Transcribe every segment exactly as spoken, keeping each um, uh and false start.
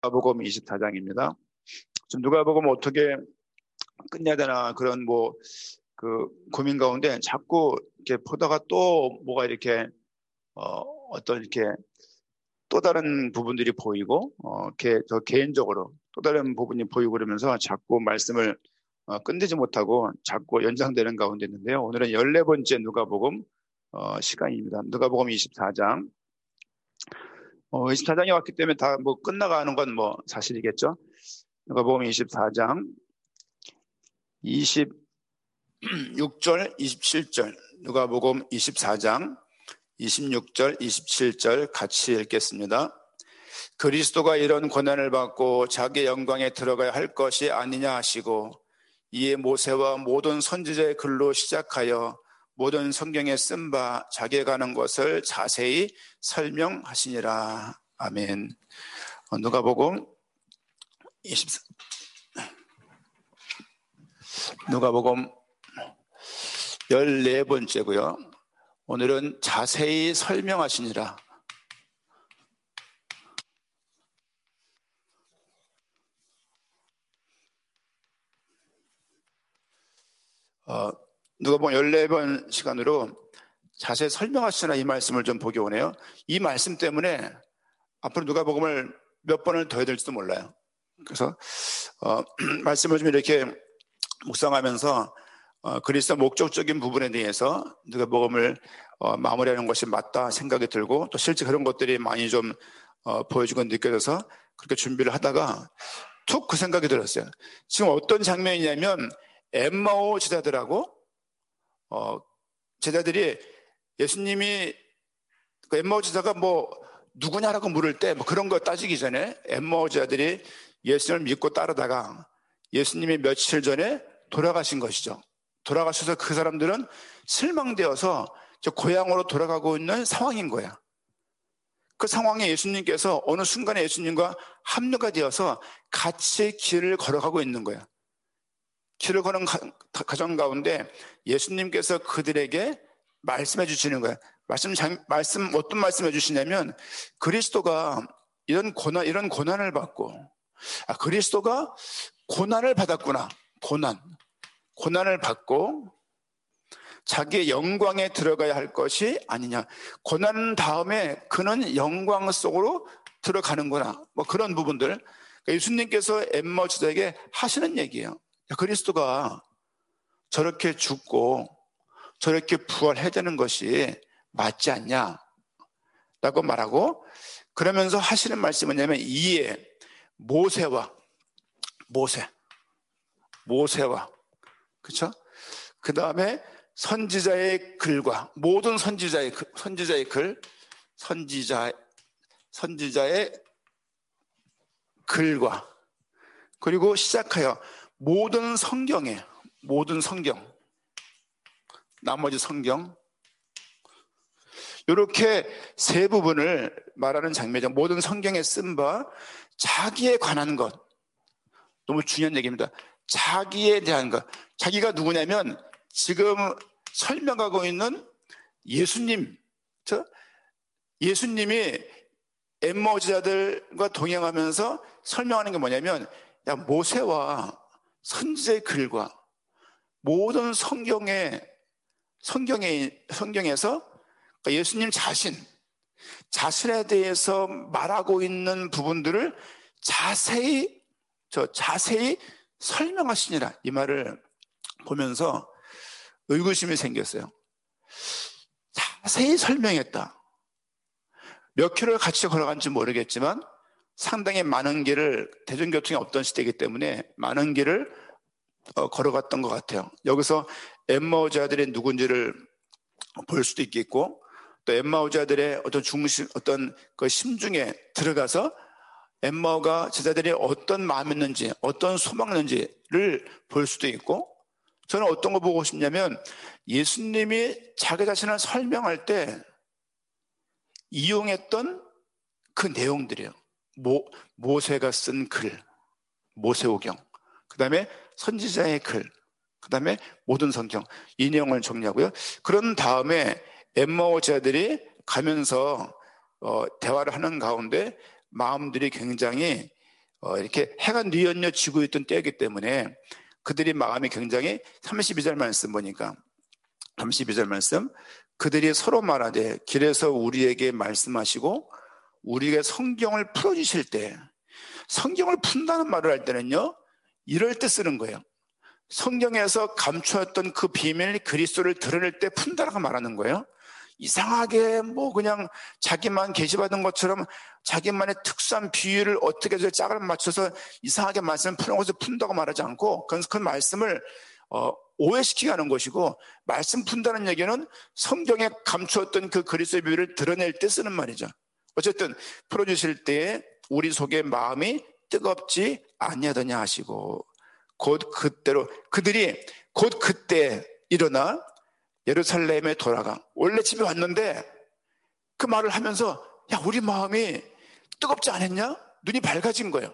누가복음 이십사 장입니다. 좀 누가복음 어떻게 끝내야 되나 그런 뭐 그 고민 가운데 자꾸 이렇게 보다가 또 뭐가 이렇게 어 어떤 이렇게 또 다른 부분들이 보이고 어 개, 저 개인적으로 또 다른 부분이 보이고 그러면서 자꾸 말씀을 어, 끝내지 못하고 자꾸 연장되는 가운데 있는데요. 오늘은 열네 번째 누가복음 어, 시간입니다. 누가복음 이십사 장. 어, 이십사 장이 왔기 때문에 다 뭐 끝나가는 건 뭐 사실이겠죠. 누가복음 이십사 장 이십육 절, 이십칠 절. 누가복음 이십사 장 이십육 절, 이십칠 절 같이 읽겠습니다. 그리스도가 이런 고난을 받고 자기 영광에 들어가야 할 것이 아니냐 하시고 이에 모세와 모든 선지자의 글로 시작하여 모든 성경에 쓴 바 자기가 가는 것을 자세히 설명하시니라. 아멘. 누가복음 이십사 누가복음 열네 번째고요. 오늘은 자세히 설명하시니라. 어, 누가복음 열네 번 시간으로 자세히 설명하시나 이 말씀을 좀 보기 원해요. 이 말씀 때문에 앞으로 누가복음을 몇 번을 더 해야 될지도 몰라요. 그래서 어, 말씀을 좀 이렇게 묵상하면서 어, 그리스도 목적적인 부분에 대해서 누가복음을 어, 마무리하는 것이 맞다 생각이 들고 또 실제 그런 것들이 많이 좀 어, 보여지고 느껴져서 그렇게 준비를 하다가 툭 그 생각이 들었어요. 지금 어떤 장면이냐면 엠마오 제자들하고 어, 제자들이 예수님이 그 엠마오 제자가 뭐 누구냐라고 물을 때 뭐 그런 거 따지기 전에 엠마오 제자들이 예수님을 믿고 따르다가 예수님이 며칠 전에 돌아가신 것이죠. 돌아가셔서 그 사람들은 실망되어서 고향으로 돌아가고 있는 상황인 거야. 그 상황에 예수님께서 어느 순간에 예수님과 합류가 되어서 같이 길을 걸어가고 있는 거야. 길을 걷는 과정 가운데 예수님께서 그들에게 말씀해 주시는 거야. 말씀, 말씀, 어떤 말씀해 주시냐면 그리스도가 이런 고난, 이런 고난을 받고, 아, 그리스도가 고난을 받았구나. 고난. 고난을 받고 자기의 영광에 들어가야 할 것이 아니냐. 고난 다음에 그는 영광 속으로 들어가는구나. 뭐 그런 부분들. 그러니까 예수님께서 엠마오 제자에게 하시는 얘기예요. 그리스도가 저렇게 죽고 저렇게 부활해야 되는 것이 맞지 않냐 라고 말하고 그러면서 하시는 말씀은 뭐냐면 이에 모세와 모세 모세와 그렇죠? 그 다음에 선지자의 글과 모든 선지자의 글, 선지자의 글 선지자 선지자의 글과 그리고 시작하여 모든 성경에 모든 성경 나머지 성경 이렇게 세 부분을 말하는 장면이죠. 모든 성경에 쓴 바 자기에 관한 것 너무 중요한 얘기입니다. 자기에 대한 것 자기가 누구냐면 지금 설명하고 있는 예수님 저 예수님이 엠마오 제자들과 동행하면서 설명하는 게 뭐냐면 야 모세와 선지자의 글과 모든 성경에 성경에 성경에서 그러니까 예수님 자신 자신에 대해서 말하고 있는 부분들을 자세히 저 자세히 설명하시니라 이 말을 보면서 의구심이 생겼어요. 자세히 설명했다. 몇 킬로를 같이 걸어간지 모르겠지만 상당히 많은 길을 대중교통이 없던 시대이기 때문에 많은 길을 어, 걸어갔던 것 같아요. 여기서 엠마오 제자들이 누군지를 볼 수도 있겠고 또 엠마오 제자들의 어떤 중심, 어떤 그 심중에 들어가서 엠마오가 제자들이 어떤 마음이었는지, 어떤 소망이었는지를 볼 수도 있고 저는 어떤 거 보고 싶냐면 예수님이 자기 자신을 설명할 때 이용했던 그 내용들이에요. 모, 모세가 쓴 글, 모세오경, 그 다음에 선지자의 글, 그 다음에 모든 성경 이 내용을 정리하고요. 그런 다음에 엠마오 제자들이 가면서 어, 대화를 하는 가운데 마음들이 굉장히 어, 이렇게 해가 뉘엿뉘엿 지고 있던 때이기 때문에 그들이 마음이 굉장히 삼십이 절 말씀 보니까 삼십이 절 말씀 그들이 서로 말하되 길에서 우리에게 말씀하시고 우리에게 성경을 풀어주실 때 성경을 푼다는 말을 할 때는요 이럴 때 쓰는 거예요. 성경에서 감추었던 그 비밀 그리스도를 드러낼 때 푼다라고 말하는 거예요. 이상하게 뭐 그냥 자기만 계시받은 것처럼 자기만의 특수한 비유를 어떻게 해서 짝을 맞춰서 이상하게 말씀을 푸는 것을 푼다고 말하지 않고 그건 그 말씀을 어, 오해시키게 하는 것이고 말씀 푼다는 얘기는 성경에 감추었던 그 그리스도의 비유를 드러낼 때 쓰는 말이죠. 어쨌든 풀어주실 때에 우리 속에 마음이 뜨겁지 아니하더냐 하시고 곧 그때로 그들이 곧 그때 일어나 예루살렘에 돌아가. 원래 집에 왔는데 그 말을 하면서 야 우리 마음이 뜨겁지 않았냐? 눈이 밝아진 거예요.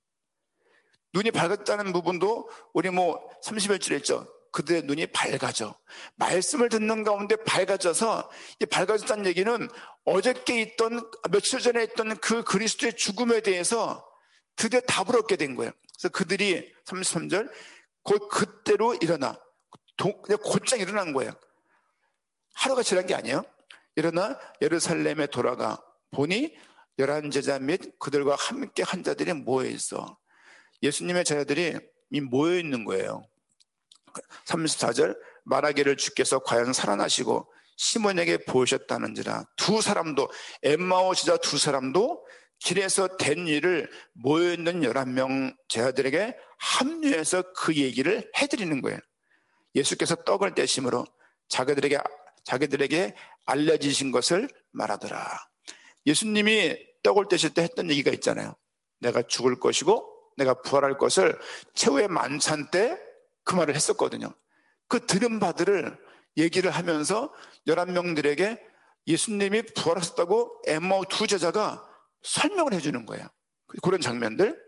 눈이 밝았다는 부분도 우리 뭐 삼십일 절에 있죠. 그들의 눈이 밝아져. 말씀을 듣는 가운데 밝아져서 이 밝아졌다는 얘기는 어저께 있던 며칠 전에 있던 그 그리스도의 죽음에 대해서 드디어 답을 얻게 된 거예요. 그래서 그들이 삼십삼 절 곧 그때로 일어나 그냥 곧장 일어난 거예요. 하루가 지난 게 아니에요. 일어나 예루살렘에 돌아가 보니 열한 제자 및 그들과 함께 한 자들이 모여있어. 예수님의 제자들이 모여있는 거예요. 삼십사 절 말하기를 주께서 과연 살아나시고 시몬에게 보이셨다는지라. 두 사람도 엠마오 제자 두 사람도 길에서 된 일을 모여있는 열한 명 제자들에게 합류해서 그 얘기를 해드리는 거예요. 예수께서 떡을 떼심으로 자기들에게 자기들에게 알려지신 것을 말하더라. 예수님이 떡을 떼실 때 했던 얘기가 있잖아요. 내가 죽을 것이고 내가 부활할 것을 최후의 만찬 때 그 말을 했었거든요. 그 들은 바들을 얘기를 하면서 열한 명들에게 예수님이 부활하셨다고 엠마오 두 제자가 설명을 해주는 거예요. 그런 장면들.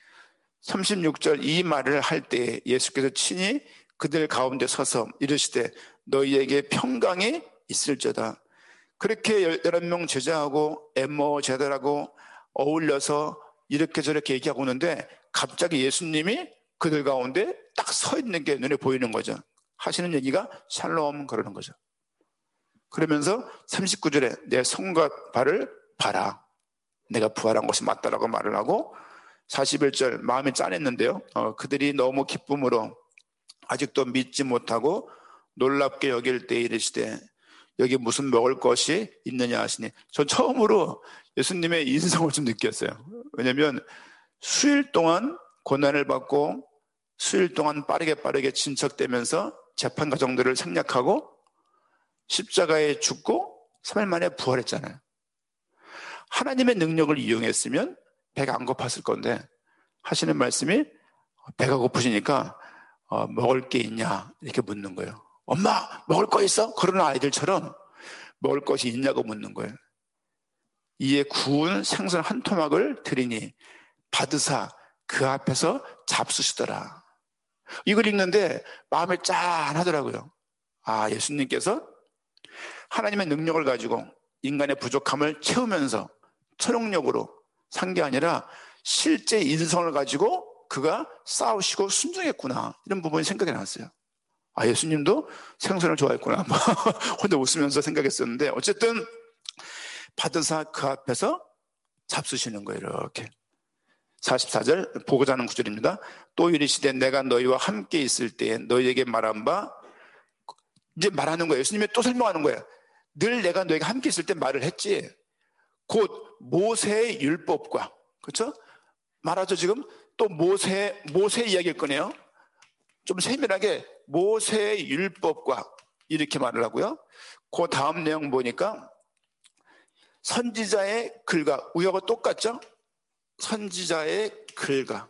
삼십육 절 이 말을 할 때 예수께서 친히 그들 가운데 서서 이르시되 너희에게 평강이 있을저다. 그렇게 열한 명 제자하고 엠마오 제자들하고 어울려서 이렇게 저렇게 얘기하고 오는데 갑자기 예수님이 그들 가운데 딱 서 있는 게 눈에 보이는 거죠. 하시는 얘기가 샬롬 그러는 거죠. 그러면서 삼십구 절에 내 손과 발을 봐라. 내가 부활한 것이 맞다라고 말을 하고 사십일 절 마음이 짠했는데요. 어, 그들이 너무 기쁨으로 아직도 믿지 못하고 놀랍게 여길 때 이르시되 여기 무슨 먹을 것이 있느냐 하시니 전 처음으로 예수님의 인성을 좀 느꼈어요. 왜냐하면 수일 동안 고난을 받고 수일 동안 빠르게 빠르게 진척되면서 재판 과정들을 생략하고 십자가에 죽고 삼 일 만에 부활했잖아요. 하나님의 능력을 이용했으면 배가 안 고팠을 건데 하시는 말씀이 배가 고프시니까 어, 먹을 게 있냐 이렇게 묻는 거예요. 엄마 먹을 거 있어? 그런 아이들처럼 먹을 것이 있냐고 묻는 거예요. 이에 구운 생선 한 토막을 드리니 받으사 그 앞에서 잡수시더라. 이걸 읽는데 마음이 짠하더라고요. 아, 예수님께서 하나님의 능력을 가지고 인간의 부족함을 채우면서 초능력으로 산 게 아니라 실제 인성을 가지고 그가 싸우시고 순종했구나. 이런 부분이 생각이 났어요. 아, 예수님도 생선을 좋아했구나. 혼자 웃으면서 생각했었는데 어쨌든 받으사 그 앞에서 잡수시는 거예요. 이렇게. 사십사 절 보고자 하는 구절입니다. 또 이르시되 내가 너희와 함께 있을 때에 너희에게 말한 바 이제 말하는 거예요. 예수님이 또 설명하는 거예요. 늘 내가 너희가 함께 있을 때 말을 했지. 곧 모세의 율법과 그렇죠? 말하죠. 지금 또 모세 모세 이야기일 거네요. 좀 세밀하게 모세의 율법과 이렇게 말을 하고요. 그 다음 내용 보니까 선지자의 글과 우리하고 똑같죠? 선지자의 글과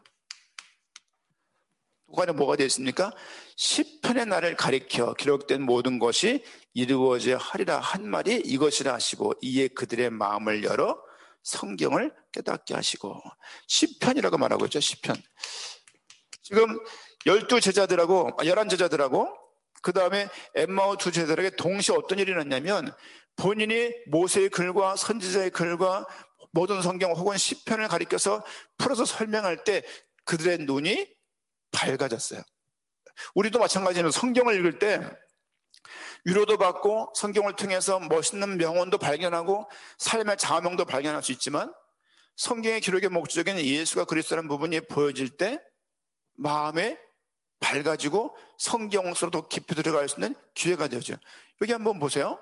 그 안에 뭐가 되어 있습니까? 시편의 날을 가리켜 기록된 모든 것이 이루어져야 하리라 한 말이 이것이라 하시고 이에 그들의 마음을 열어 성경을 깨닫게 하시고 시편이라고 말하고 있죠. 시편. 지금 열두 제자들하고 열한 제자들하고 그 다음에 엠마오 두 제자들에게 동시에 어떤 일이 났냐면 본인이 모세의 글과 선지자의 글과 모든 성경 혹은 시편을 가리켜서 풀어서 설명할 때 그들의 눈이 밝아졌어요. 우리도 마찬가지로 성경을 읽을 때 위로도 받고 성경을 통해서 멋있는 명언도 발견하고 삶의 장화명도 발견할 수 있지만 성경의 기록의 목적인 예수가 그리스도라는 부분이 보여질 때 마음에 밝아지고 성경 속으로 더 깊이 들어갈 수 있는 기회가 되죠. 여기 한번 보세요.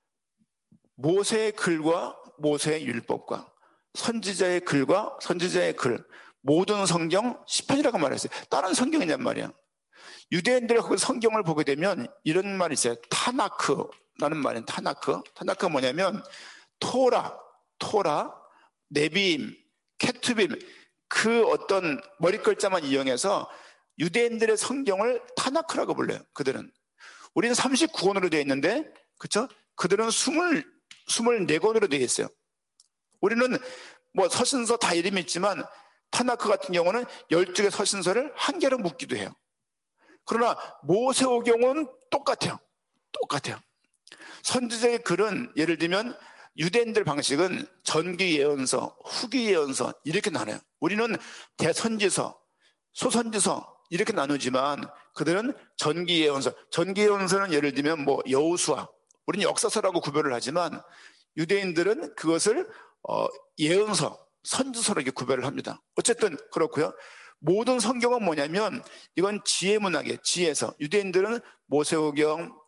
모세의 글과 모세의 율법과 선지자의 글과 선지자의 글, 모든 성경 시편이라고 말했어요. 다른 성경이냔 말이야. 유대인들이 그 성경을 보게 되면 이런 말이 있어요. 타나크라는 말은 타나크. 타나크가 뭐냐면 토라, 토라, 네비임, 케투빔, 그 어떤 머리글자만 이용해서 유대인들의 성경을 타나크라고 불러요. 그들은. 우리는 삼십구 권으로 되어 있는데, 그렇죠? 그들은 이십사 권으로 되어 있어요. 우리는 뭐 서신서 다 이름이 있지만 타나크 같은 경우는 열두 개 서신서를 한 개로 묶기도 해요. 그러나 모세오경은 똑같아요. 똑같아요. 선지자의 글은 예를 들면 유대인들 방식은 전기 예언서, 후기 예언서 이렇게 나눠요. 우리는 대선지서, 소선지서 이렇게 나누지만 그들은 전기 예언서, 전기 예언서는 예를 들면 뭐 여호수아, 우리는 역사서라고 구별을 하지만 유대인들은 그것을 어, 예언서, 선지서로 이렇게 구별을 합니다. 어쨌든 그렇고요. 모든 성경은 뭐냐면 이건 지혜 문학이에요. 지혜서. 유대인들은 모세오경,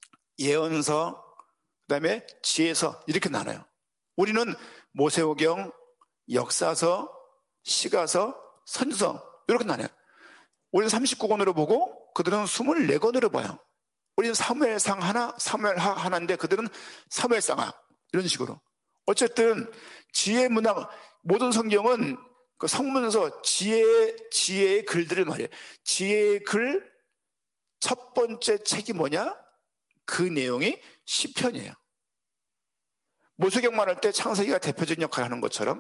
예언서, 그 다음에 지혜서 이렇게 나눠요. 우리는 모세오경, 역사서, 시가서, 선지서 이렇게 나눠요. 우리는 삼십구 권으로 보고 그들은 이십사 권으로 봐요. 우리는 사무엘상 하나, 사무엘하 하나인데 그들은 사무엘상하 이런 식으로. 어쨌든 지혜 문학, 모든 성경은 그 성문서 지혜, 지혜의 글들을 말해요. 지혜의 글 첫 번째 책이 뭐냐? 그 내용이 시편이에요. 모세경 말할 때 창세기가 대표적인 역할을 하는 것처럼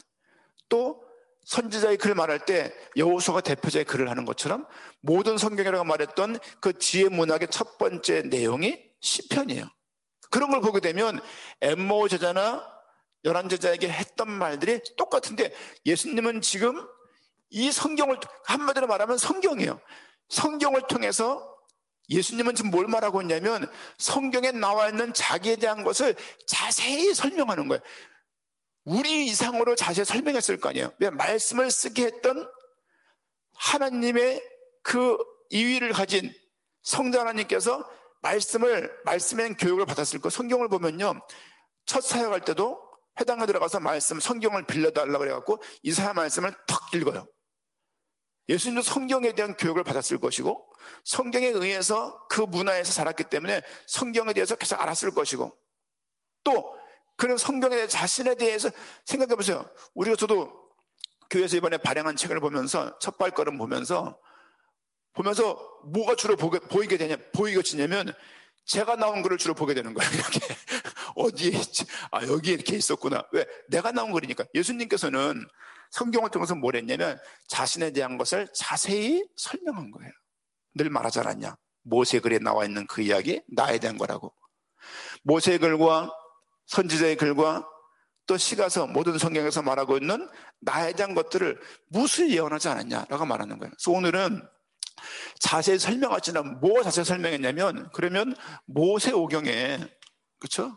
또 선지자의 글을 말할 때 여호수아가 대표자의 글을 하는 것처럼 모든 성경이라고 말했던 그 지혜 문학의 첫 번째 내용이 시편이에요. 그런 걸 보게 되면 엠마오 제자나 열한 제자에게 했던 말들이 똑같은데 예수님은 지금 이 성경을 한마디로 말하면 성경이에요. 성경을 통해서 예수님은 지금 뭘 말하고 있냐면 성경에 나와 있는 자기에 대한 것을 자세히 설명하는 거예요. 우리 이상으로 자세히 설명했을 거 아니에요. 왜? 말씀을 쓰게 했던 하나님의 그 이위를 가진 성자 하나님께서 말씀을, 말씀의 교육을 받았을 거. 성경을 보면요. 첫 사역할 때도 회당에 들어가서 말씀, 성경을 빌려달라고 그래갖고 이사야 말씀을 탁 읽어요. 예수님도 성경에 대한 교육을 받았을 것이고 성경에 의해서 그 문화에서 자랐기 때문에 성경에 대해서 계속 알았을 것이고 또 그런 성경에 대해 자신에 대해서 생각해 보세요. 우리가 저도 교회에서 이번에 발행한 책을 보면서 첫 발걸음 보면서 보면서 뭐가 주로 보게, 보이게 되냐, 보이겠냐면 제가 나온 글을 주로 보게 되는 거예요. 이렇게 어디에 있지? 아, 여기 이렇게 있었구나. 왜? 내가 나온 글이니까. 예수님께서는 성경을 통해서 뭘 했냐면 자신에 대한 것을 자세히 설명한 거예요. 늘 말하지 않았냐? 모세 글에 나와 있는 그 이야기 나에 대한 거라고. 모세 글과 선지자의 글과 또 시가서 모든 성경에서 말하고 있는 나에 대한 것들을 무수히 예언하지 않았냐라고 말하는 거예요. 그래서 오늘은 자세히 설명하지는 뭐가 자세히 설명했냐면 그러면 모세오경에 그렇죠?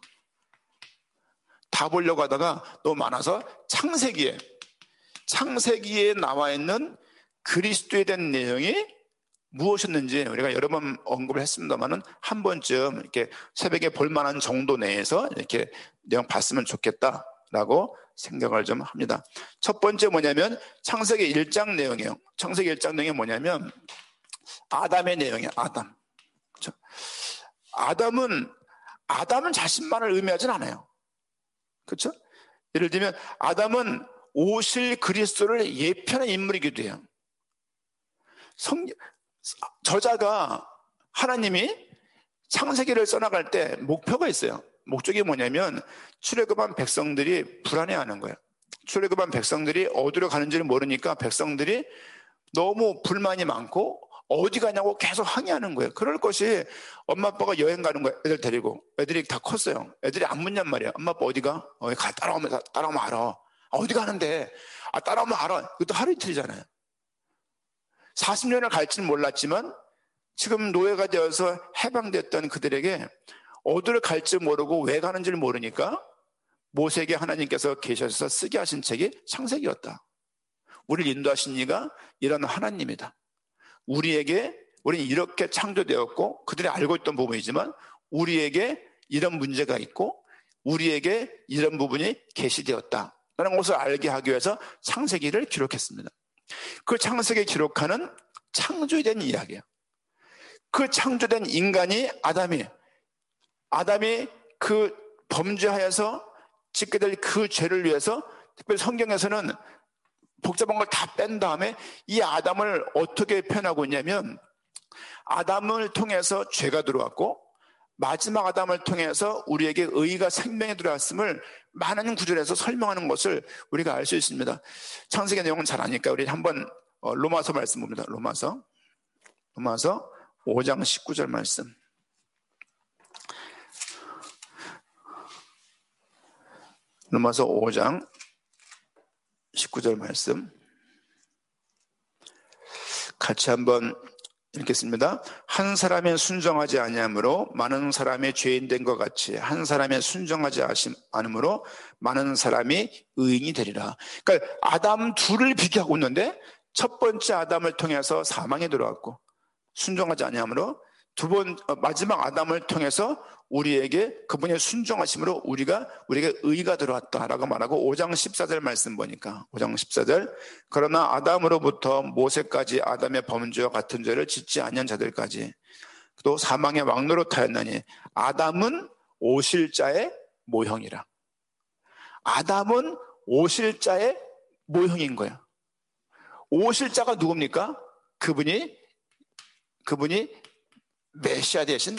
다 보려고 하다가 너무 많아서 창세기에 창세기에 나와 있는 그리스도에 대한 내용이 무엇이었는지 우리가 여러 번 언급을 했습니다만은 한 번쯤 이렇게 새벽에 볼만한 정도 내에서 이렇게 내용 봤으면 좋겠다라고 생각을 좀 합니다. 첫 번째 뭐냐면 창세기 일 장 내용이에요. 창세기 일 장 내용이 뭐냐면 아담의 내용이에요. 아담. 그렇죠? 아담은 아담은 자신만을 의미하진 않아요. 그렇죠? 예를 들면 아담은 오실 그리스도를 예표하는 인물이기도 해요. 성, 저자가 하나님이 창세기를 써나갈 때 목표가 있어요. 목적이 뭐냐면 출애굽한 백성들이 불안해하는 거예요. 출애굽한 백성들이 어디로 가는지를 모르니까 백성들이 너무 불만이 많고 어디 가냐고 계속 항의하는 거예요. 그럴 것이 엄마 아빠가 여행 가는 거예요. 애들 데리고. 애들이 다 컸어요. 애들이 안 묻냔 말이에요. 엄마 아빠 어디가? 어, 가, 따라오면, 따라오면 알아. 아, 어디 가는데? 아, 따라오면 알아. 그것도 하루 이틀이잖아요. 사십 년을 갈지는 몰랐지만 지금 노예가 되어서 해방됐던 그들에게 어디를 갈지 모르고 왜 가는지를 모르니까 모세에게 하나님께서 계셔서 쓰게 하신 책이 창세기였다. 우리를 인도하신 이가 이런 하나님이다. 우리에게 우리는 이렇게 창조되었고 그들이 알고 있던 부분이지만 우리에게 이런 문제가 있고 우리에게 이런 부분이 계시되었다라는 것을 알게 하기 위해서 창세기를 기록했습니다. 그 창세기 기록하는 창조에 대한 이야기예요. 그 창조된 인간이 아담이 아담이 그 범죄하여서 짓게 될 그 죄를 위해서 특별히 성경에서는 복잡한 걸 다 뺀 다음에 이 아담을 어떻게 표현하고 있냐면 아담을 통해서 죄가 들어왔고 마지막 아담을 통해서 우리에게 의가 생명에 들어왔음을 많은 구절에서 설명하는 것을 우리가 알 수 있습니다. 창세기 내용은 잘 아니까 우리 한번 로마서 말씀 봅니다. 로마서 로마서 오 장 십구 절 말씀. 로마서 오 장 십구 절 말씀 같이 한번 읽겠습니다. 한 사람의 순종하지 아니함으로 많은 사람이 죄인 된 것 같이 한 사람의 순종하지 않음으로 많은 사람이 의인이 되리라. 그러니까 아담 둘을 비교하고 있는데 첫 번째 아담을 통해서 사망이 들어왔고 순종하지 아니함으로 두 번 마지막 아담을 통해서 우리에게 그분의 순종하심으로 우리가 우리에게 의가 들어왔다라고 말하고 오 장 십사 절 말씀 보니까 오 장 십사 절 그러나 아담으로부터 모세까지 아담의 범죄와 같은 죄를 짓지 아니한 자들까지 또 사망의 왕노로 타였나니 아담은 오실 자의 모형이라. 아담은 오실 자의 모형인 거예요. 오실 자가 누굽니까? 그분이 그분이 메시아 대신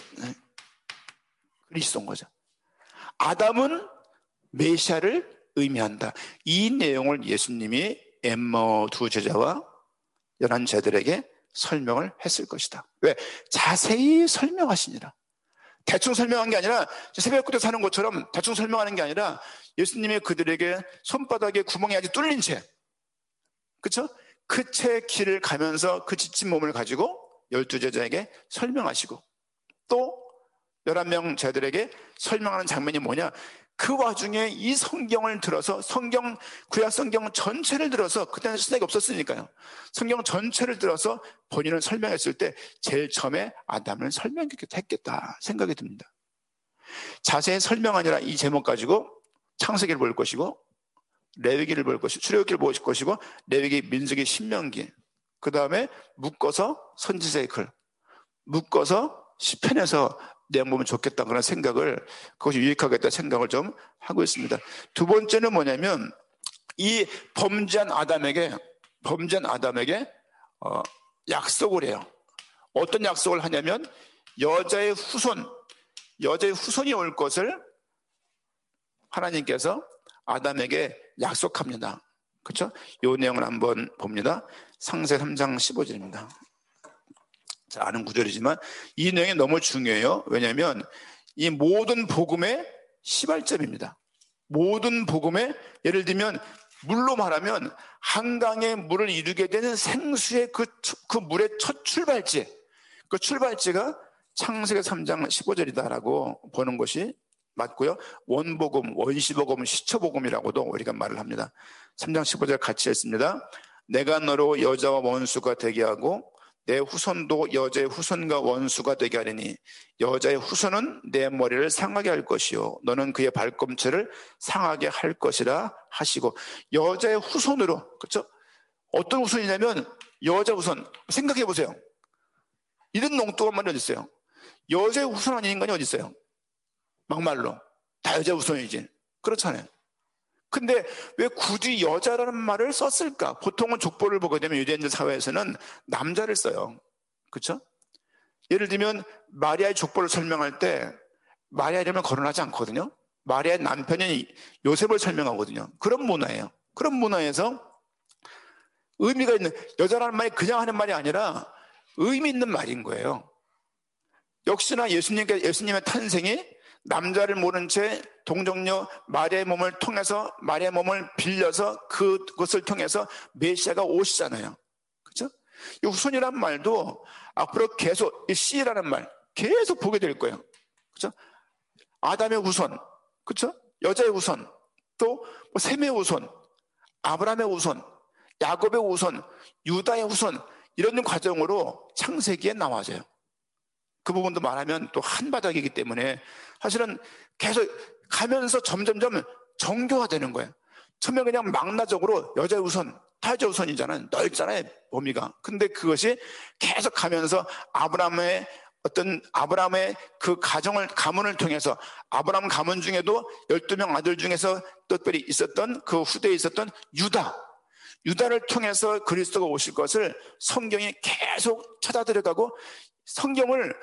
그리스도인 거죠. 아담은 메시아를 의미한다. 이 내용을 예수님이 엠마오 두 제자와 열한 제자들에게 설명을 했을 것이다. 왜? 자세히 설명하시니라. 대충 설명한 게 아니라 새벽부터 사는 것처럼 대충 설명하는 게 아니라 예수님이 그들에게 손바닥에 구멍이 아직 뚫린 채, 그렇죠? 그 채 길을 가면서 그 지친 몸을 가지고 열두 제자에게 설명하시고 또 열한 명 제자들에게 설명하는 장면이 뭐냐? 그 와중에 이 성경을 들어서 성경 구약 성경 전체를 들어서 그때는 시대가 없었으니까요. 성경 전체를 들어서 본인을 설명했을 때 제일 처음에 아담을 설명했겠다 생각이 듭니다. 자세히 설명하니라 이 제목 가지고 창세기를 볼 것이고 레위기를 볼 것이고 출애굽기를 볼 것이고 레위기, 민수기, 신명기 그 다음에 묶어서 선지서의 글 묶어서 시편에서 내용 보면 좋겠다 그런 생각을 그것이 유익하겠다 생각을 좀 하고 있습니다. 두 번째는 뭐냐면 이 범죄한 아담에게 범죄한 아담에게 어, 약속을 해요. 어떤 약속을 하냐면 여자의 후손 여자의 후손이 올 것을 하나님께서 아담에게 약속합니다. 그렇죠? 이 내용을 한번 봅니다. 창세기 삼 장 십오 절입니다. 자, 아는 구절이지만 이 내용이 너무 중요해요. 왜냐하면 이 모든 복음의 시발점입니다. 모든 복음의 예를 들면 물로 말하면 한강의 물을 이루게 되는 생수의 그, 그 물의 첫 출발지 그 출발지가 창세기 삼 장 십오 절이다라고 보는 것이 맞고요. 원복음, 원시복음, 시초복음이라고도 우리가 말을 합니다. 삼 장 십오 절 같이 했습니다. 내가 너로 여자와 원수가 되게 하고 내 후손도 여자의 후손과 원수가 되게 하리니 여자의 후손은 내 머리를 상하게 할 것이요 너는 그의 발꿈치를 상하게 할 것이라 하시고 여자의 후손으로 그렇죠? 어떤 후손이냐면 여자 후손 생각해 보세요. 이런 농뚱한 말이 어디 있어요? 여자의 후손 아닌 인간이 어디 있어요? 막말로 다 여자 후손이지 그렇잖아요. 근데 왜 굳이 여자라는 말을 썼을까? 보통은 족보를 보게 되면 유대인들 사회에서는 남자를 써요. 그렇죠? 예를 들면 마리아의 족보를 설명할 때 마리아 이름을 거론하지 않거든요. 마리아의 남편인 요셉을 설명하거든요. 그런 문화예요. 그런 문화에서 의미가 있는 여자라는 말이 그냥 하는 말이 아니라 의미 있는 말인 거예요. 역시나 예수님께, 예수님의 탄생이 남자를 모른 채 동정녀 마리아의 몸을 통해서, 마리아의 몸을 빌려서 그것을 통해서 메시아가 오시잖아요. 그렇죠? 이 후손이라는 말도 앞으로 계속 이 씨라는 말 계속 보게 될 거예요. 그렇죠? 아담의 후손, 그렇죠? 여자의 후손, 또 셈의 후손, 아브라함의 후손, 야곱의 후손, 유다의 후손, 이런 과정으로 창세기에 나와져요. 그 부분도 말하면 또 한바닥이기 때문에 사실은 계속 가면서 점점점 정교화되는 거예요. 처음에 그냥 망나적으로 여자의 우선, 타자 우선이잖아요. 넓잖아요, 범위가. 근데 그것이 계속 가면서 아브라함의 어떤 아브라함의 그 가정을, 가문을 통해서 아브라함 가문 중에도 열두 명 아들 중에서 특별히 있었던 그 후대에 있었던 유다, 유다를 통해서 그리스도가 오실 것을 성경이 계속 찾아 들어가고, 성경을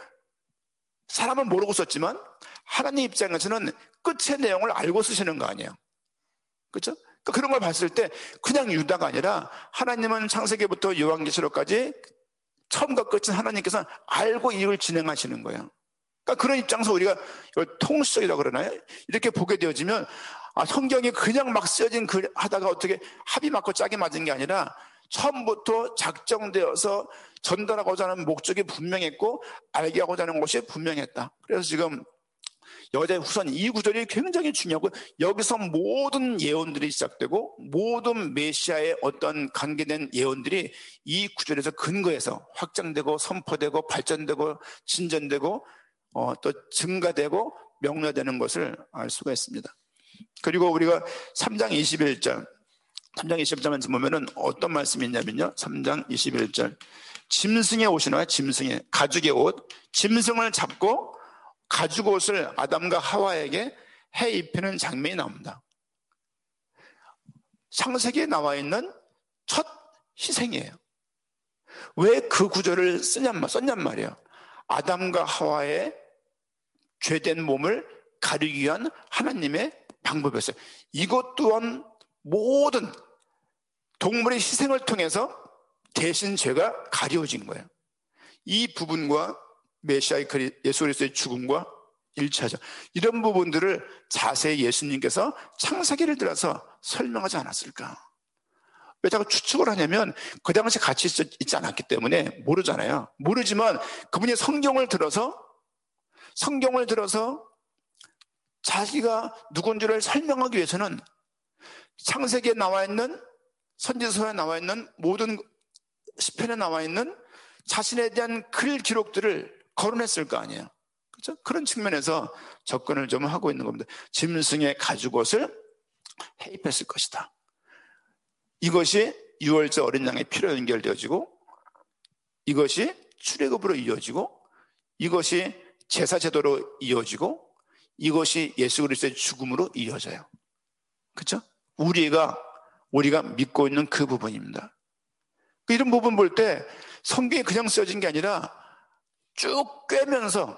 사람은 모르고 썼지만 하나님 입장에서는 끝의 내용을 알고 쓰시는 거 아니에요. 그렇죠? 그러니까 그런 걸 봤을 때 그냥 유다가 아니라 하나님은 창세기부터 요한계시록까지 처음과 끝은 하나님께서 알고 일을 진행하시는 거예요. 그러니까 그런 입장에서 우리가 이걸 통수적이라고 그러나요? 이렇게 보게 되어지면 아, 성경이 그냥 막 쓰여진 글 하다가 어떻게 합이 맞고 짝이 맞은 게 아니라 처음부터 작정되어서 전달하고자 하는 목적이 분명했고 알게 하고자 하는 것이 분명했다. 그래서 지금 여자의 후손, 이 구절이 굉장히 중요하고, 여기서 모든 예언들이 시작되고 모든 메시아의 어떤 관계된 예언들이 이 구절에서 근거해서 확장되고 선포되고 발전되고 진전되고 어, 또 증가되고 명료되는 것을 알 수가 있습니다. 그리고 우리가 삼 장 이십일 절 삼 장 이십일 절만 보면은 어떤 말씀이 있냐면요, 삼 장 이십일 절 짐승의 옷이나 짐승의 가죽의 옷, 짐승을 잡고 가죽 옷을 아담과 하와에게 해 입히는 장면이 나옵니다. 창세기에 나와 있는 첫 희생이에요. 왜 그 구절을 쓰냔, 썼냔 말이에요. 아담과 하와의 죄된 몸을 가리기 위한 하나님의 방법이었어요. 이것 또한 모든 동물의 희생을 통해서 대신 죄가 가려워진 거예요. 이 부분과 메시아의 예수 그리스도의 죽음과 일치하죠. 이런 부분들을 자세히 예수님께서 창세기를 들어서 설명하지 않았을까? 왜 자꾸 추측을 하냐면 그 당시 같이 있지 않았기 때문에 모르잖아요. 모르지만 그분이 성경을 들어서 성경을 들어서 자기가 누군지를 설명하기 위해서는 창세기에 나와 있는, 선지서에 나와 있는, 모든 시편에 나와 있는 자신에 대한 글 기록들을 거론했을 거 아니에요. 그렇죠? 그런 측면에서 접근을 좀 하고 있는 겁니다. 짐승의 가죽옷을 해입했을 것이다. 이것이 유월절 어린 양의 피로 연결되어지고, 이것이 출애굽으로 이어지고, 이것이 제사 제도로 이어지고, 이것이 예수 그리스도의 죽음으로 이어져요. 그렇죠? 우리가 우리가 믿고 있는 그 부분입니다. 이런 부분 볼 때 성경이 그냥 쓰여진 게 아니라 쭉 꿰면서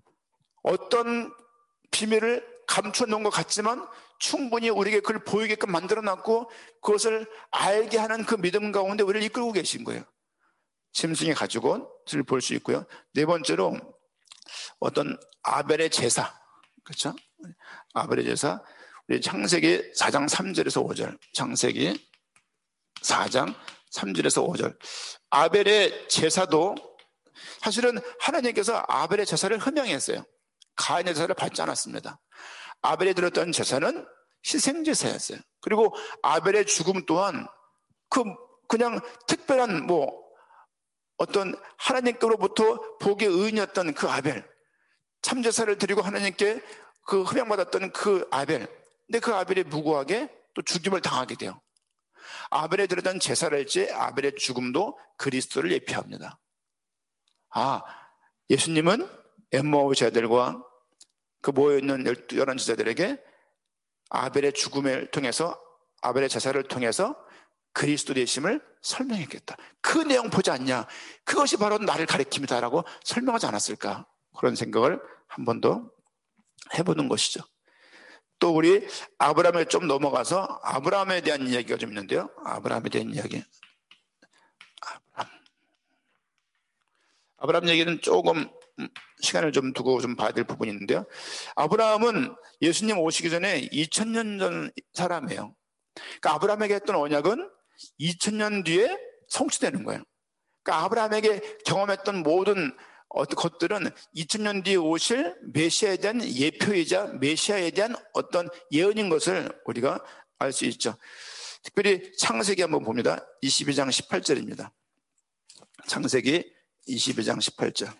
어떤 비밀을 감춰 놓은 것 같지만 충분히 우리에게 그걸 보이게끔 만들어놨고 그것을 알게 하는 그 믿음 가운데 우리를 이끌고 계신 거예요. 짐승의 가죽옷을 볼 수 있고요. 네 번째로 어떤 아벨의 제사, 그렇죠? 아벨의 제사, 우리 창세기 사 장 삼 절에서 오 절, 창세기 사 장 삼 절에서 오 절. 아벨의 제사도 사실은 하나님께서 아벨의 제사를 흠양했어요. 가인의 제사를 받지 않았습니다. 아벨이 드렸던 제사는 희생제사였어요. 그리고 아벨의 죽음 또한 그 그냥 특별한 뭐 어떤 하나님께로부터 복의 의인이었던 그 아벨, 참제사를 드리고 하나님께 그 흠양받았던 그 아벨, 근데 그 아벨이 무고하게 또 죽임을 당하게 돼요. 아벨에 드렸던 제사랄지 아벨의 죽음도 그리스도를 예표합니다. 아, 예수님은 엠마오 제자들과 그 모여있는 열한 제자들에게 아벨의 죽음을 통해서, 아벨의 제사를 통해서 그리스도 되심을 설명했겠다. 그 내용 보지 않냐? 그것이 바로 나를 가리킵니다라고 설명하지 않았을까? 그런 생각을 한 번 더 해보는 것이죠. 또 우리 아브라함에 좀 넘어가서 아브라함에 대한 이야기가 좀 있는데요. 아브라함에 대한 이야기. 아브라함. 아브라함 얘기는 조금 시간을 좀 두고 좀 봐야 될 부분이 있는데요. 아브라함은 예수님 오시기 전에 이천 년 전 사람이에요. 그러니까 아브라함에게 했던 언약은 이천 년 뒤에 성취되는 거예요. 그러니까 아브라함에게 경험했던 모든 어떤 것들은 이천 년 뒤에 오실 메시아에 대한 예표이자 메시아에 대한 어떤 예언인 것을 우리가 알 수 있죠. 특별히 창세기 한번 봅니다. 이십이 장 십팔 절입니다. 창세기 이십이 장 십팔 절.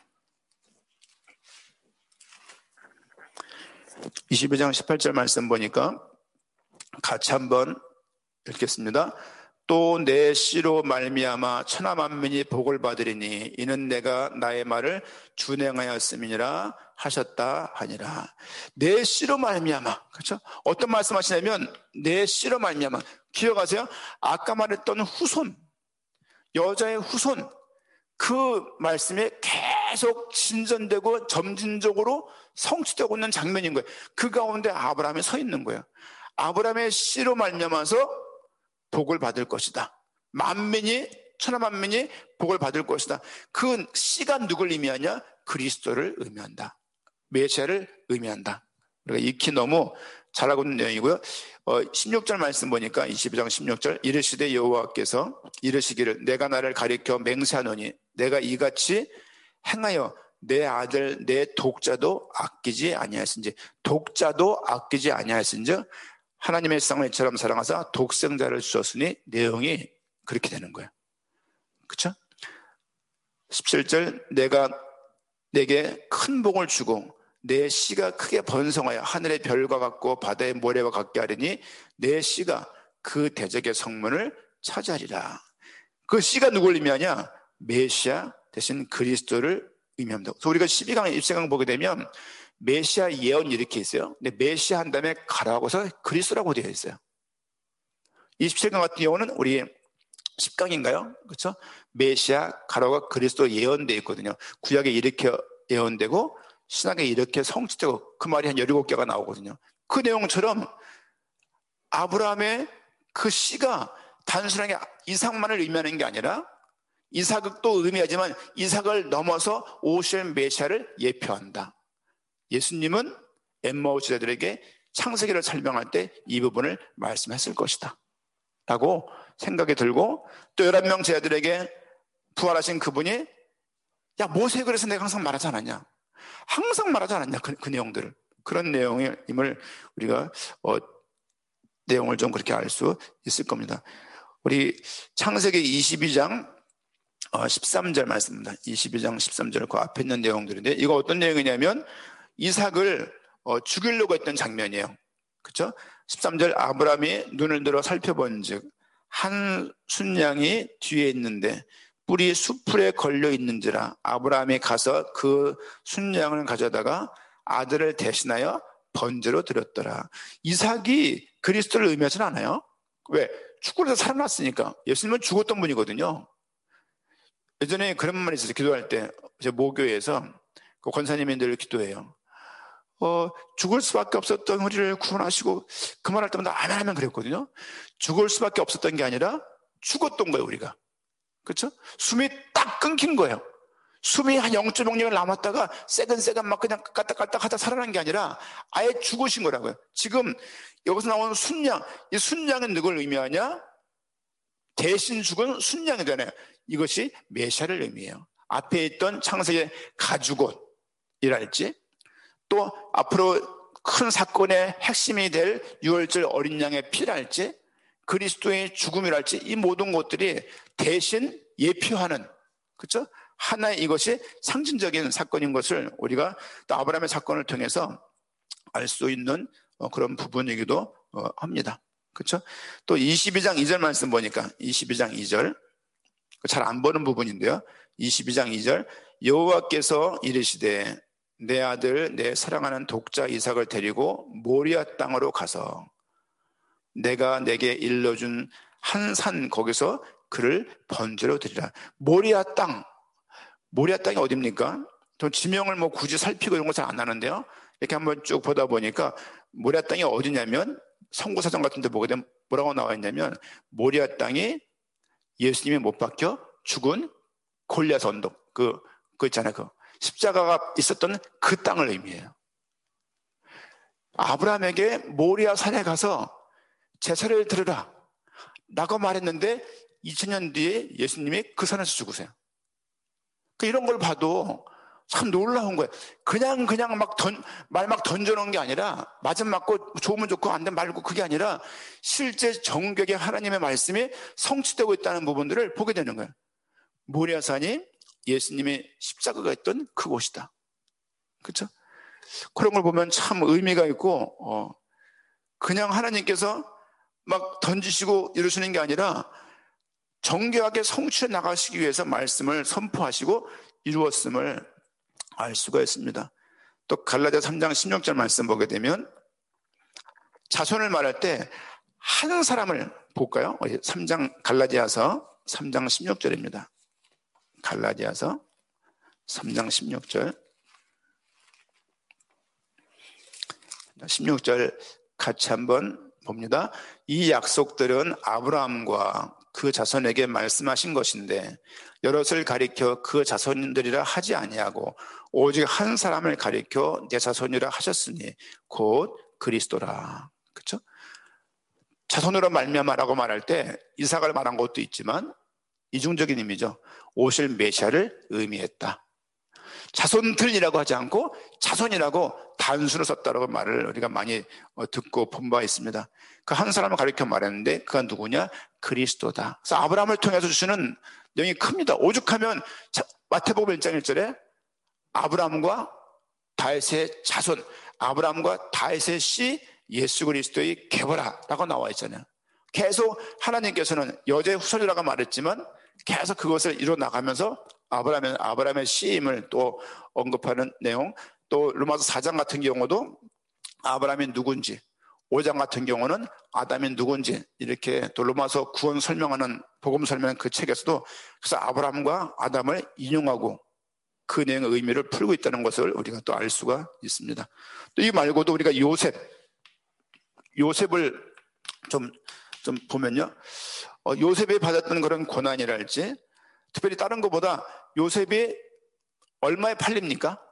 이십이 장 십팔 절 말씀 보니까 같이 한번 읽겠습니다. 또 내 씨로 말미암아 천하 만민이 복을 받으리니 이는 내가 나의 말을 준행하였음이니라 하셨다 하니라. 내 씨로 말미암아, 그렇죠? 어떤 말씀하시냐면 내 씨로 말미암아. 기억하세요? 아까 말했던 후손, 여자의 후손, 그 말씀이 계속 진전되고 점진적으로 성취되고 있는 장면인 거예요. 그 가운데 아브라함이 서 있는 거예요. 아브라함의 씨로 말미암아서 복을 받을 것이다. 만민이, 천하 만민이 복을 받을 것이다. 그 씨가 누굴 의미하냐? 그리스도를 의미한다. 메시아를 의미한다. 우리가 익히 너무 잘 알고 있는 내용이고요. 어, 십육 절 말씀 보니까 이십이 장 십육 절 이르시되 여호와께서 이르시기를 내가 나를 가리켜 맹세하노니 내가 이같이 행하여 내 아들 내 독자도 아끼지 아니하였은지. 독자도 아끼지 아니하였은즉 하나님의 세상을 이처럼 사랑하사 독생자를 주셨으니 내용이 그렇게 되는 거예요. 그렇죠? 십칠 절 내가 내게 큰 복을 주고 내 씨가 크게 번성하여 하늘의 별과 같고 바다의 모래와 같게 하리니 내 씨가 그 대적의 성문을 차지하리라. 그 씨가 누굴 의미하냐? 메시아 대신 그리스도를 의미합니다. 그래서 우리가 십이 강, 십삼 강 보게 되면 메시아 예언이 이렇게 있어요. 근데 메시아 한 다음에 가라고 해서 그리스도라고 되어 있어요. 이십칠 강 같은 경우는 우리 십 강인가요? 그렇죠? 메시아 가라고 그리스도 예언되어 있거든요. 구약에 이렇게 예언되고 신약에 이렇게 성취되고 그 말이 한 열일곱 개가 나오거든요. 그 내용처럼 아브라함의 그 씨가 단순하게 이삭만을 의미하는 게 아니라 이삭을 또 의미하지만 이삭을 넘어서 오실 메시아를 예표한다. 예수님은 엠마오 제자들에게 창세기를 설명할 때 이 부분을 말씀했을 것이다 라고 생각이 들고, 또 열한 명 제자들에게 부활하신 그분이 야 모세 그래서 내가 항상 말하지 않았냐, 항상 말하지 않았냐, 그, 그 내용들을, 그런 내용임을 우리가 어, 내용을 좀 그렇게 알 수 있을 겁니다. 우리 창세기 이십이 장 어, 십삼 절 말씀입니다. 이십이 장 십삼 절 그 앞에 있는 내용들인데, 이거 어떤 내용이냐면 이삭을 어, 죽이려고 했던 장면이에요. 그렇죠? 십삼 절 아브라함이 눈을 들어 살펴본즉 한 순양이 뒤에 있는데 뿔이 수풀에 걸려 있는지라 아브라함이 가서 그 순양을 가져다가 아들을 대신하여 번제로 드렸더라. 이삭이 그리스도를 의미하지는 않아요. 왜? 죽고서 살아났으니까. 예수님은 죽었던 분이거든요. 예전에 그런 말이 있었어요. 기도할 때 제 모교에서 그 권사님이 늘 기도해요. 어, 죽을 수밖에 없었던 우리를 구원하시고, 그 말할 때마다 아멘 하면 그랬거든요. 죽을 수밖에 없었던 게 아니라 죽었던 거예요, 우리가. 그렇죠? 숨이 딱 끊긴 거예요. 숨이 한 영 점 영 년을 남았다가 새근새근 막 그냥 까딱까딱 하다 살아난 게 아니라 아예 죽으신 거라고요. 지금 여기서 나오는 순양, 이 순양은 누굴 의미하냐? 대신 죽은 순양이잖아요. 이것이 메시아를 의미해요. 앞에 있던 창세기 가죽옷이랄지, 또 앞으로 큰 사건의 핵심이 될 유월절 어린 양의 피랄지, 그리스도의 죽음이랄지, 이 모든 것들이 대신 예표하는, 그렇죠? 하나의 이것이 상징적인 사건인 것을 우리가 또 아브라함의 사건을 통해서 알 수 있는 그런 부분이기도 합니다. 그렇죠? 또 이십이 장 이 절 말씀 보니까 이십이 장 이 절 잘 안 보는 부분인데요. 이십이 장 이 절 여호와께서 이르시되 내 아들 내 사랑하는 독자 이삭을 데리고 모리아 땅으로 가서 내가 내게 일러준 한 산 거기서 그를 번제로 드리라. 모리아 땅, 모리아 땅이 어딥니까? 저 지명을 뭐 굳이 살피고 이런 거 잘 안 하는데요. 이렇게 한번 쭉 보다 보니까 모리아 땅이 어디냐면 선구사전 같은 데 보게 되면 뭐라고 나와 있냐면 모리아 땅이 예수님이 못 박혀 죽은 골리앗 언덕, 그, 그거 있잖아요. 그 십자가가 있었던 그 땅을 의미해요. 아브라함에게 모리아 산에 가서 제사를 드리라 라고 말했는데 이천 년 뒤에 예수님이 그 산에서 죽으세요. 이런 걸 봐도 참 놀라운 거예요. 그냥 그냥 막 던, 말 막 던져놓은 게 아니라 맞으면 맞고 좋으면 좋고 안 되면 말고 그게 아니라 실제 정격의 하나님의 말씀이 성취되고 있다는 부분들을 보게 되는 거예요. 모리아산이 예수님의 십자가가 있던 그곳이다. 그렇죠? 그런 걸 보면 참 의미가 있고 어, 그냥 하나님께서 막 던지시고 이러시는 게 아니라 정교하게 성취해 나가시기 위해서 말씀을 선포하시고 이루었음을 알 수가 있습니다. 또 갈라디아 삼 장 십육 절 말씀 보게 되면 자손을 말할 때 한 사람을 볼까요? 삼 장 갈라디아서 삼 장 십육 절입니다. 갈라디아서 삼 장 십육 절 십육 절 같이 한번 봅니다. 이 약속들은 아브라함과 그 자손에게 말씀하신 것인데 여럿을 가리켜 그 자손들이라 하지 아니하고 오직 한 사람을 가리켜 내 자손이라 하셨으니 곧 그리스도라. 그렇죠? 자손으로 말미암아라고 말할 때 이삭을 말한 것도 있지만 이중적인 의미죠. 오실 메시아를 의미했다. 자손들이라고 하지 않고 자손이라고 단수로 썼다라고 말을 우리가 많이 듣고 본 바 있습니다. 그 한 사람을 가리켜 말했는데 그가 누구냐? 그리스도다. 그래서 아브라함을 통해서 주시는 내용이 큽니다. 오죽하면 마태복음 일 장 일 절에 아브라함과 다윗의 자손, 아브라함과 다윗의 씨 예수 그리스도의 계보라라고 나와 있잖아요. 계속 하나님께서는 여자의 후손이라고 말했지만 계속 그것을 이뤄 나가면서 아브라함의, 아브라함의 씨임을 또 언급하는 내용, 또 로마서 사 장 같은 경우도 아브라함이 누군지, 오 장 같은 경우는 아담이 누군지 이렇게 또 로마서 구원 설명하는 복음 설명하는 그 책에서도 그래서 아브라함과 아담을 인용하고 그 내용의 의미를 풀고 있다는 것을 우리가 또 알 수가 있습니다. 또 이 말고도 우리가 요셉, 요셉을 좀, 좀 보면요. 어, 요셉이 받았던 그런 고난이랄지 특별히 다른 것보다 요셉이 얼마에 팔립니까?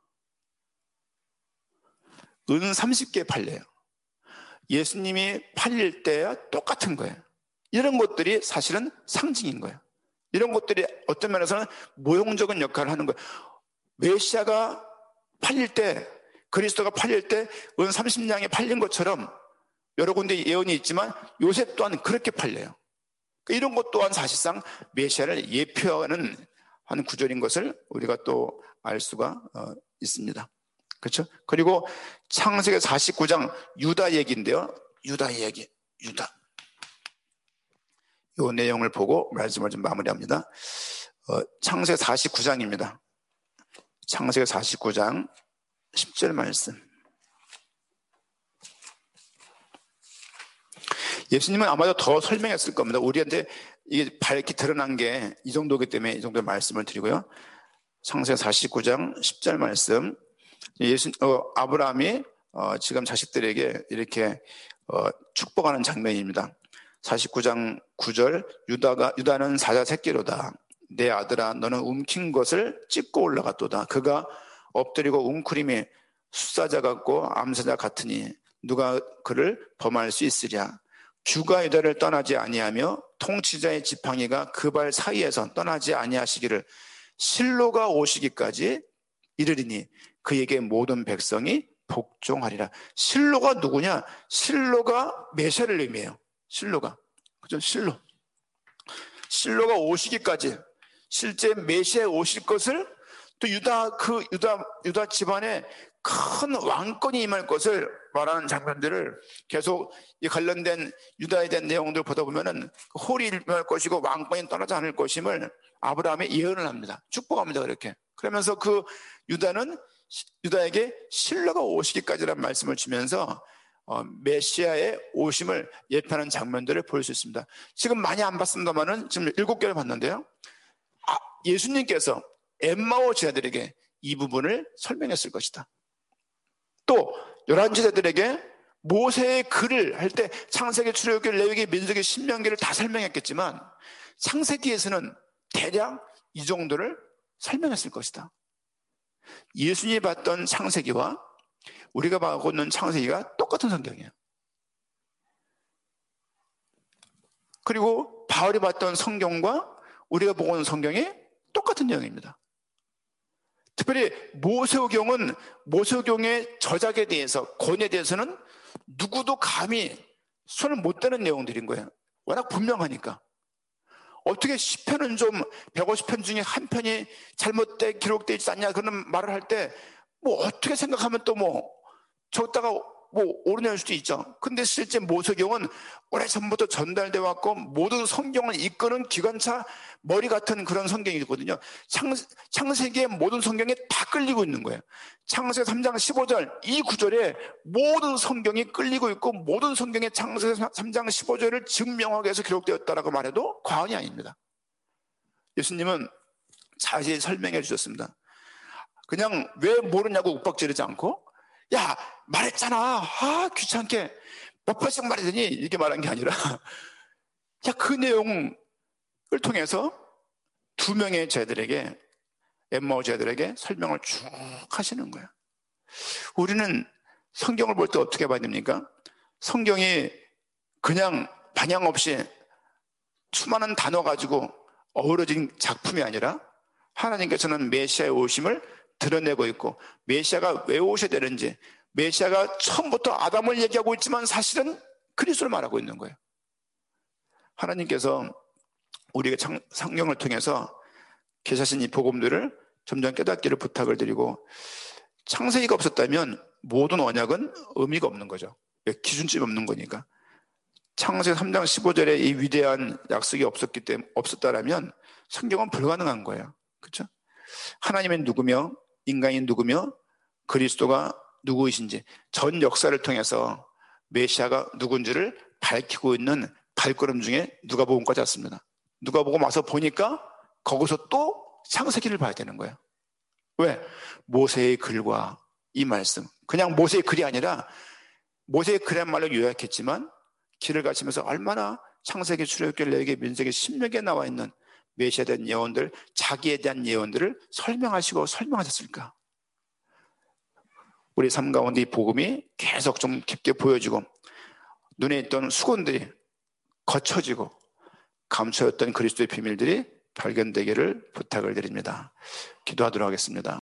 은 삼십 개에 팔려요. 예수님이 팔릴 때와 똑같은 거예요. 이런 것들이 사실은 상징인 거예요. 이런 것들이 어떤 면에서는 모형적인 역할을 하는 거예요. 메시아가 팔릴 때, 그리스도가 팔릴 때 은 삼십 냥에 팔린 것처럼 여러 군데 예언이 있지만 요셉 또한 그렇게 팔려요. 이런 것 또한 사실상 메시아를 예표하는 하는 구절인 것을 우리가 또 알 수가 어, 있습니다. 그렇죠? 그리고 창세기 사십구 장 유다 얘기인데요. 유다 얘기, 유다. 이 내용을 보고 말씀을 좀 마무리합니다. 어, 창세기 사십구 장입니다. 창세기 사십구 장 십 절 말씀. 예수님은 아마도 더 설명했을 겁니다. 우리한테 이게 밝게 드러난 게 이 정도이기 때문에 이 정도 말씀을 드리고요. 창세기 사십구 장 십 절 말씀. 예수, 어, 아브라함이 어, 지금 자식들에게 이렇게 어, 축복하는 장면입니다. 사십구 장 구 절 유다가, 유다는 사자 새끼로다. 내 아들아 너는 움킨 것을 찢고 올라갔도다. 그가 엎드리고 웅크림이 숫사자 같고 암사자 같으니 누가 그를 범할 수 있으랴. 주가 유다를 떠나지 아니하며 통치자의 지팡이가 그 발 사이에서 떠나지 아니하시기를 실로가 오시기까지 이르리니 그에게 모든 백성이 복종하리라. 실로가 누구냐? 실로가 메시아를 의미해요. 실로가. 그죠? 실로. 실로가 오시기까지 실제 메시아에 오실 것을 또 유다 그 유다 유다 집안에 큰 왕권이 임할 것을 말하는 장면들을 계속 이 관련된 유다에 대한 내용들을 보다 보면은 홀이 임할 것이고 왕권이 떠나지 않을 것임을 아브라함이 예언을 합니다. 축복합니다. 그렇게. 그러면서 그 유다는 유다에게 실로가 오시기까지라는 말씀을 주면서 어, 메시아의 오심을 예표하는 장면들을 볼 수 있습니다. 지금 많이 안 봤습니다만은 지금 일곱 개를 봤는데요. 아, 예수님께서 엠마오 제자들에게 이 부분을 설명했을 것이다. 또 열한 제자들에게 모세의 글을 할 때 창세기, 출애굽기, 레위기, 민수기, 신명기를 다 설명했겠지만 창세기에서는 대략 이 정도를 설명했을 것이다. 예수님이 봤던 창세기와 우리가 보고 있는 창세기가 똑같은 성경이에요. 그리고 바울이 봤던 성경과 우리가 보고 있는 성경이 똑같은 내용입니다. 특별히 모세오경은 모세오경의 저작에 대해서, 권에 대해서는 누구도 감히 손을 못 대는 내용들인 거예요. 워낙 분명하니까. 어떻게 시편은 좀 백오십 편 중에 한 편이 잘못돼 기록되어 있지 않냐 그런 말을 할 때 뭐 어떻게 생각하면 또 뭐 적다가 뭐 오르낼 수도 있죠. 근데 실제 모세경은 오래전부터 전달되어 왔고 모든 성경을 이끄는 기관차 머리 같은 그런 성경이거든요. 창, 창세기의 모든 성경이 다 끌리고 있는 거예요. 창세기 삼 장 십오 절 이 구절에 모든 성경이 끌리고 있고 모든 성경의 창세기 삼 장 십오 절을 증명하기 위해서 기록되었다라고 말해도 과언이 아닙니다. 예수님은 자세히 설명해 주셨습니다. 그냥 왜 모르냐고 윽박지르지 않고 야 말했잖아, 아 귀찮게 몇 번씩 말하더니 이렇게 말한 게 아니라 야 그 내용을 통해서 두 명의 제들에게, 엠마오 제들에게 설명을 쭉 하시는 거예요. 우리는 성경을 볼 때 어떻게 봐야 됩니까? 성경이 그냥 반향 없이 수많은 단어 가지고 어우러진 작품이 아니라 하나님께서는 메시아의 오심을 드러내고 있고 메시아가 왜 오셔야 되는지, 메시아가 처음부터 아담을 얘기하고 있지만 사실은 그리스도를 말하고 있는 거예요. 하나님께서 우리가 성경을 통해서 계시하신 이 복음들을 점점 깨닫기를 부탁을 드리고, 창세기가 없었다면 모든 언약은 의미가 없는 거죠. 기준점이 없는 거니까. 창세기 삼 장 십오 절에 이 위대한 약속이 없었기 때문에 없었다라면 성경은 불가능한 거예요. 그렇죠? 하나님은 누구며 인간이 누구며 그리스도가 누구이신지 전 역사를 통해서 메시아가 누군지를 밝히고 있는 발걸음 중에 누가복음까지 왔습니다. 누가복음 와서 보니까 거기서 또 창세기를 봐야 되는 거예요. 왜? 모세의 글과 이 말씀, 그냥 모세의 글이 아니라 모세의 글이란 말로 요약했지만 길을 가시면서 얼마나 창세기, 출애굽기, 레위기, 민수기, 신명기에 나와 있는 메시아에 대한 예언들, 자기에 대한 예언들을 설명하시고 설명하셨을까? 우리 삶 가운데 이 복음이 계속 좀 깊게 보여지고 눈에 있던 수건들이 거쳐지고 감춰였던 그리스도의 비밀들이 발견되기를 부탁을 드립니다. 기도하도록 하겠습니다.